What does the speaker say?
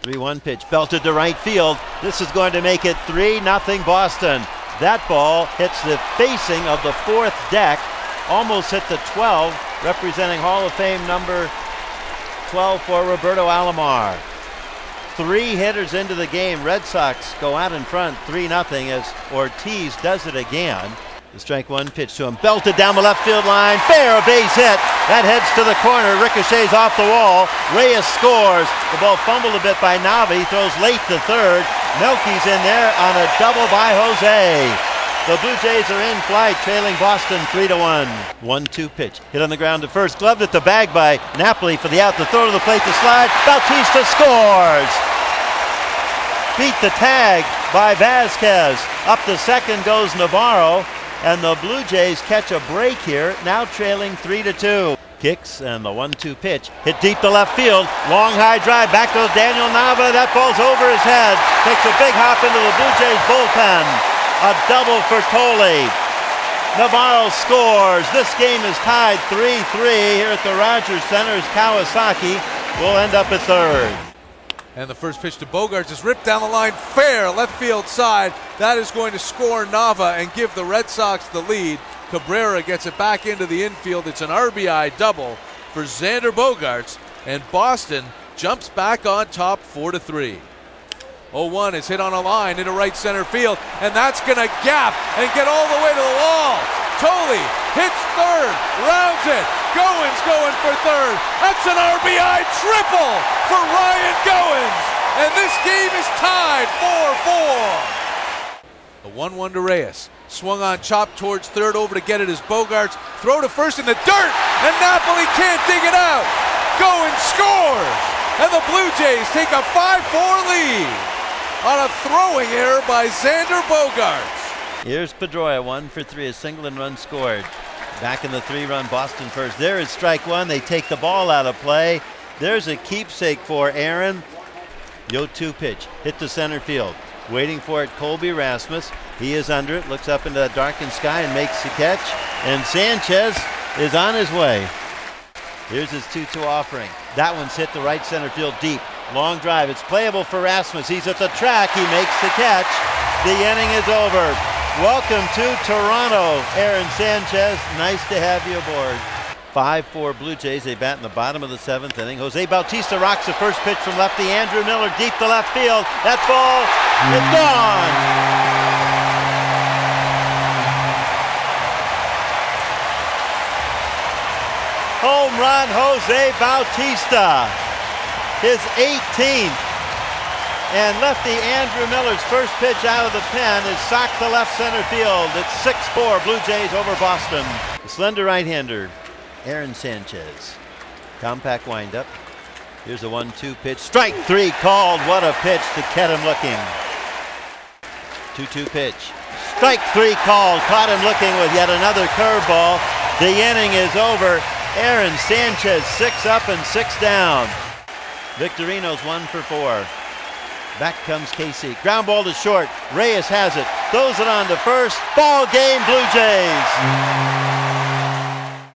3-1 pitch belted to right field. This is going to make it 3-0 Boston. That ball hits the facing of the fourth deck, almost hit the 12, representing Hall of Fame number 12 for Roberto Alomar. 3 hitters into the game. Red Sox go out in front 3-0 as Ortiz does it again. The strike one pitch to him, belted down the left field line, fair, a base hit. That heads to the corner, ricochets off the wall. Reyes scores. The ball fumbled a bit by Navi, throws late to third. Melky's in there on a double by Jose. The Blue Jays are in flight, trailing Boston 3-1. 1-2 pitch, hit on the ground to first, gloved at the bag by Napoli for the out, the throw to the plate to slide. Bautista scores. Beat the tag by Vasquez. Up to second goes Navarro. And the Blue Jays catch a break here, now trailing 3-2. Kicks and the 1-2 pitch, hit deep to left field. Long high drive, back goes Daniel Nava. That ball's over his head. Takes a big hop into the Blue Jays bullpen. A double for Thole. Navarro scores. This game is tied 3-3 here at the Rogers Center as Kawasaki will end up at third. And the first pitch to Bogaerts is ripped down the line, fair, left field side. That is going to score Nava and give the Red Sox the lead. Cabrera gets it back into the infield. It's an RBI double for Xander Bogaerts, and Boston jumps back on top 4-3. 0-1 is hit on a line into right center field, and that's going to gap and get all the way to the wall. Thole hits third, rounds it. Goins going for third. That's an RBI triple for Ryan Goins. And this game is tied 4-4. A 1-1 to Reyes. Swung on, chopped towards third, over to get it as Bogaerts. Throw to first in the dirt, and Napoli can't dig it out. Goins scores, and the Blue Jays take a 5-4 lead on a throwing error by Xander Bogaerts. Here's Pedroia, 1 for 3, a single and run scored. Back in the 3-run Boston first. There is strike one. They take the ball out of play. There's a keepsake for Aaron. 0-2 pitch, hit to center field. Waiting for it, Colby Rasmus. He is under it, looks up into the darkened sky and makes the catch. And Sanchez is on his way. Here's his 2-2 offering. That one's hit the right center field deep. Long drive. It's playable for Rasmus. He's at the track. He makes the catch. The inning is over. Welcome to Toronto, Aaron Sanchez. Nice to have you aboard. 5-4 Blue Jays. They bat in the bottom of the 7th inning. Jose Bautista rocks the first pitch from lefty. Andrew Miller deep to left field. That ball is gone. Home run, Jose Bautista. His 18th. And lefty Andrew Miller's first pitch out of the pen is socked to left center field. It's 6-4 Blue Jays over Boston. The slender right-hander, Aaron Sanchez. Compact windup. Here's a 1-2 pitch. Strike 3 called. What a pitch to get him looking. 2-2 pitch. Strike 3 called. Caught him looking with yet another curveball. The inning is over. Aaron Sanchez 6 up and 6 down. Victorino's 1 for 4. Back comes Casey. Ground ball to short. Reyes has it. Throws it on to first. Ball game, Blue Jays.